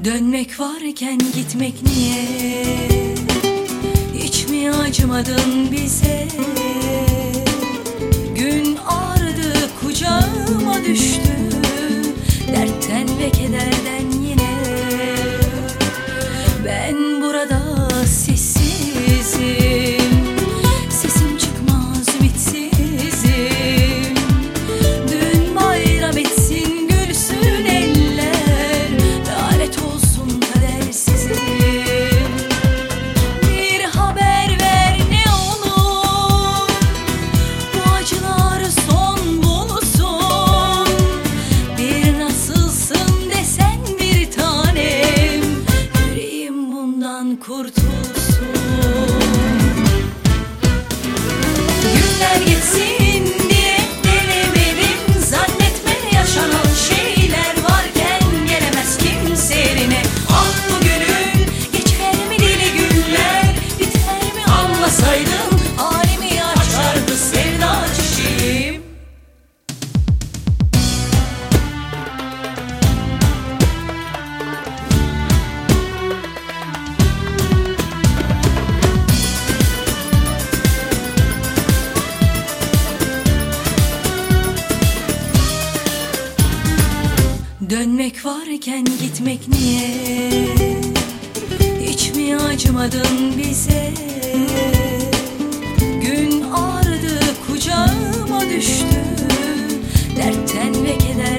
Dönmek varken gitmek niye? Hiç mi acımadın bize? Gün ağrıdı, kucağıma düştü, dertten ve kederden yine. Ben burada sessizim, sesim çıkmaz bitsizim. Dün bayram etsin, gülsün eller, lanet olsun kadersizim. Bir haber ver ne olur, bu acılar son bulsun. Bir nasılsın desen bir tanem, yüreğim bundan kurtulsun. Günler geçsin diye denemedim, zannetme yaşanan şeyler varken gelemez kimse yerine. Ah bugünün geçer mi deli günler, biter mi anlasaydım, halimi açardı sevda çiçeğim. Dönmek varken gitmek niye? Hiç mi acımadın bize? Gün ağrıdı, kucağıma düştü, dertten ve keder.